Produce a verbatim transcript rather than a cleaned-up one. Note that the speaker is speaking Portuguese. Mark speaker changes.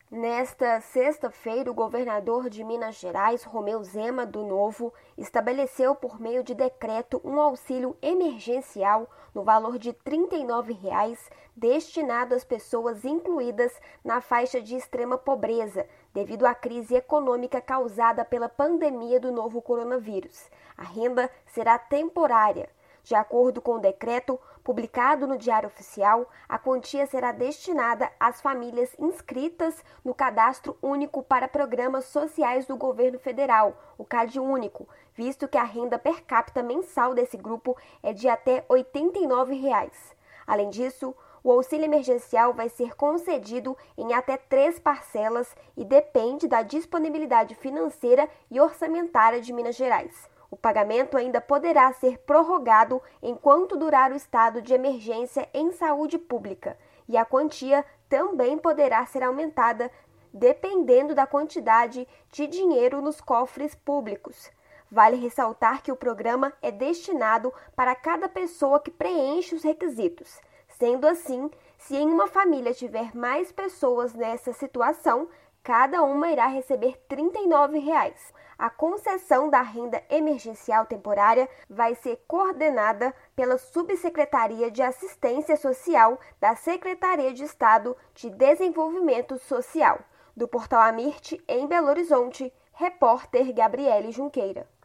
Speaker 1: Nesta sexta-feira, o governador de Minas Gerais, Romeu Zema, do Novo, estabeleceu por meio de decreto um auxílio emergencial no valor de trinta e nove reais destinado às pessoas incluídas na faixa de extrema pobreza, devido à crise econômica causada pela pandemia do novo coronavírus. A renda será temporária. De acordo com o decreto publicado no Diário Oficial, a quantia será destinada às famílias inscritas no Cadastro Único para Programas Sociais do Governo Federal, o CadÚnico, visto que a renda per capita mensal desse grupo é de até oitenta e nove reais. Além disso, o auxílio emergencial vai ser concedido em até três parcelas e depende da disponibilidade financeira e orçamentária de Minas Gerais. O pagamento ainda poderá ser prorrogado enquanto durar o estado de emergência em saúde pública, e a quantia também poderá ser aumentada dependendo da quantidade de dinheiro nos cofres públicos. Vale ressaltar que o programa é destinado para cada pessoa que preenche os requisitos. Sendo assim, se em uma família tiver mais pessoas nessa situação, cada uma irá receber trinta e nove reais. A concessão da renda emergencial temporária vai ser coordenada pela Subsecretaria de Assistência Social da Secretaria de Estado de Desenvolvimento Social. Do Portal Amirte, em Belo Horizonte, repórter Gabriele Junqueira.